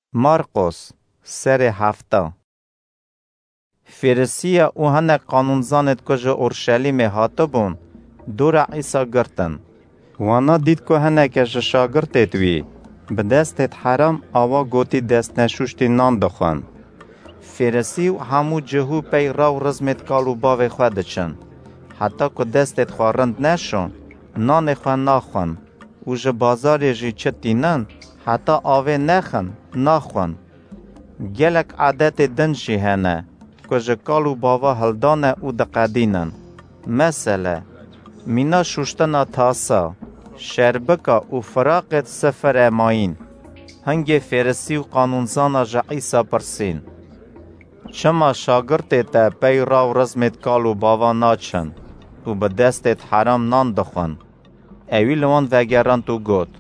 مارقس سر 7. فرسیا او هنه قانونزانت که جه اورشلیم هاته بون دور عیسی گرتن. وانا دید که هنه که جه شاگرتت وی به دستت حرام آوا گوتی دست نشوشتی نان دخوان. فرسی و همو جهو پی راو رزمت کالو باوی خواده چن. حتی که دستت خوارند نشون نان خوان ناخوان و جه بازار جی چتی نن حتی آوه نخن ناخوان. گلک عادت دنشی هنه که جه کالو باوا هلدانه او دقدینن. مثلا مینا شوشتنا تاسا شربکا و فراقت سفر اماین. هنگی فرسی و قانونزانا جه عیسی پرسین چما شاگرت تا پی راو رزمت کالو باوا ناچن و به دستت حرام نان دخون. اوی لون وگران تو گوت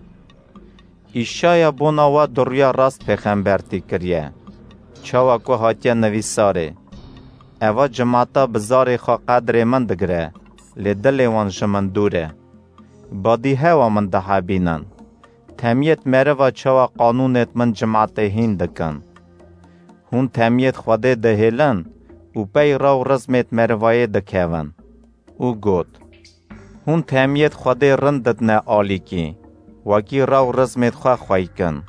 ایشایا بونا و دریا راست پیغمبرتی کریه چاوا که هاتیا نویساره. اوا جماعتا بزاری خواه قدر من دگره لدل وان جمن دوره. بادی هوا من ده بینن. تمیت مره و چاوا قانونت من جماعت هین دکن. هون تمیت خوده دهیلن و پی راو رزمت مروایه دکهون. او گوت هون تمیت خوده رندت نه آلی کی وکی راو رزمت خواه کن.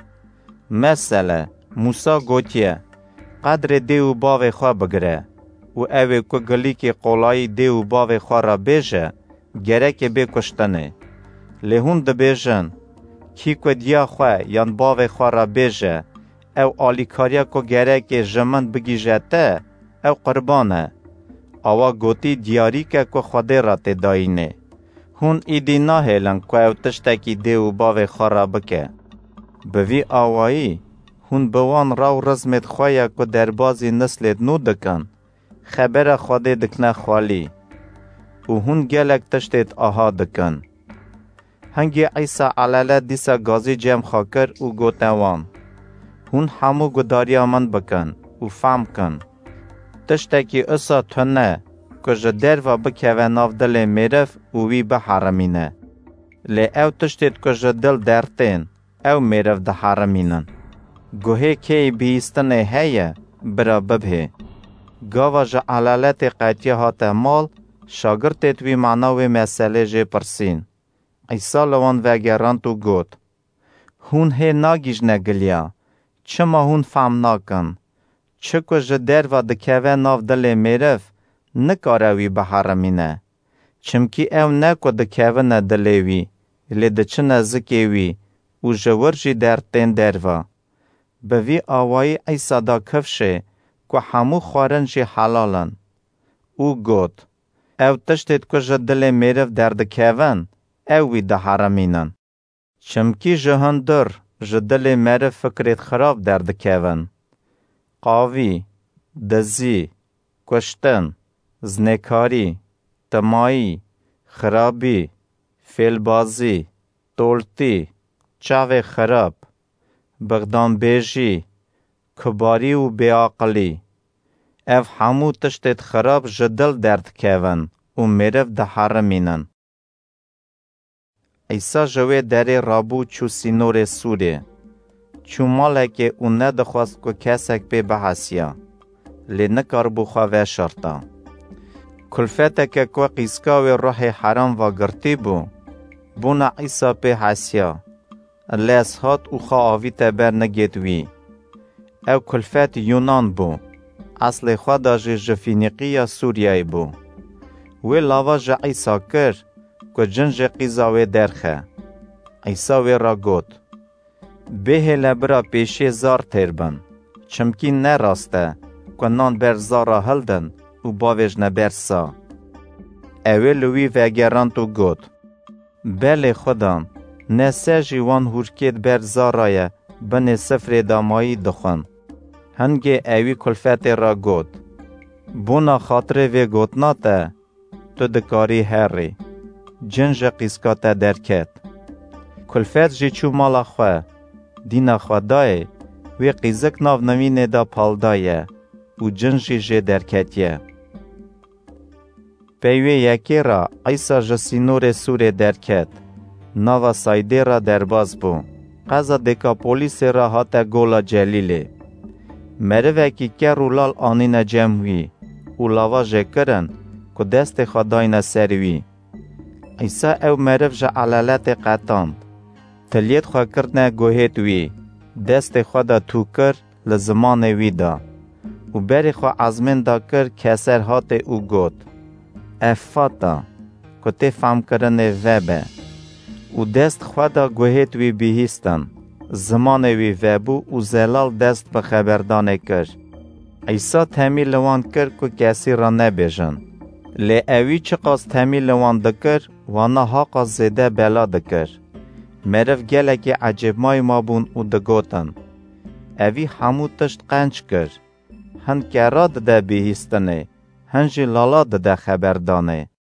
مثلا موسا گوتیه قدر دیو باوی خواه بگره و اوی که گلی که قولای دیو باوی خواه را بیجه گره که بی کشتنه. لهون ده بیجن کی که دیا خواه یان باوی خواه را بیجه او آلیکاریا که گره که جمن بگیجه ته او قربانه. آوا گوتی دیاری که خوده را تداینه. هون ایدی ناهیلن که او تشتکی دیو باوی خواه را بکه. بوی آوایی هون بوان راو رزمت خواهی که در بازی نسلت نو دکن خبر خوده دکنه خوالی و هون گلک تشتت آها دکن. هنگی عیسی علاله دیسا گازی جمع خاکر و گوتوان هون همو گداریا من بکن و فهم کن. تشتکی اصا تنه که جدر و بکوه ناف دل میرف و وی بحرمینه. لی او تشتت که جدل درتین او میرف ده حرمینن. گوهی که بیستنه هیه برا ببه. گاوا جا علالت قیتیه هاته مال شاگرتت وی معناوی مسئله جه پرسین. عیسی لوان وگران تو گوت هون هی ناگیج نگلیا چما هون فهم ناکن چکو جدر و دکوه ناف دل میرف نکاروی بحرمینه چمکی او نکو دکوه ندلوی لیده چه نزکیوی و جور جی در تین دروا. بوی آوائی عیسی دا کفشه که همو خوارن جی حلالن. او گوت او تشتید که جدل میرف در دکوون اوی ده حرمینن. چمکی جهندر جدل میرف فکرت خراب در دکوون. قاوی، دزی، کشتن، زنکاری، تمایی، خرابی، فیلبازی، تولتی، چاو خراب، بغدان بیجی، کباری و بیاقلی. او همو تشتت خراب جدل درد کهون و میرف ده حرمینن. عیسی جوه دره رابو چو سینور سوره. چو مالک او ندخواست که کسک به بحثیا. لی نکار بخواه شرطا. کلفت که قیسکاو روح حرام و گرتی بو. بونا عیسی به حسیا. لیس هات او خواه آوی تبر نگیدوی. او کلفت یونان بو. اصل خواه دا جفینیقی یا سوریای بو. وی لاوا جا عیسی کر که جنج قیزاوی درخه. عیسی وی را گوت به لبرا پیشه زار تربن. چمکی نراسته که نان بر زارا هلدن و باویج نبر سا. اوی لوی وگران تو گوت بله خودان نسه جیوان هورکید بر زارای بن سفر دامایی دخون. هنگی اوی کلفت را گوت بونا خاطر وی گوت ناته تو دکاری هری جنج قیسکات درکت. کلفت جی چو مالا خواه دینا خواه دای وی قیزک ناو نوینه دا پال دایه و جنجی جی درکتیه. پیوی یکی را عیسی جسینور سور درکت ناو سایده را درباز بو. قزا دکا پولیس را هاتا گولا جلیله. مروه کی که رولال آنین جمعوی و لاوا جکرن که دست خداین سروی. ایسا او مرو جا علالت قطاند. تلیت خواه کردن گوهید وی. دست خدا تو کر لزمان وی دا. و بری خواه عزمین دا کر کسر هات او گوت. افاتا که تی فهم کرن وبه. و دست خدا گوهید وی بیهیستن. زمان وی وبو و زلال دست به خبردانه کر. ایسا تمیل وان کر که کسی را نبیجن. لی اوی چقاس تمیل وان دکر وانا حقا زیده بلا دکر. مرف گله که عجب مای ما بون و دگوتن. اوی همو تشت قنچ کر. هن که را ده بیهیستنه. هنجی لالا ده خبردانه.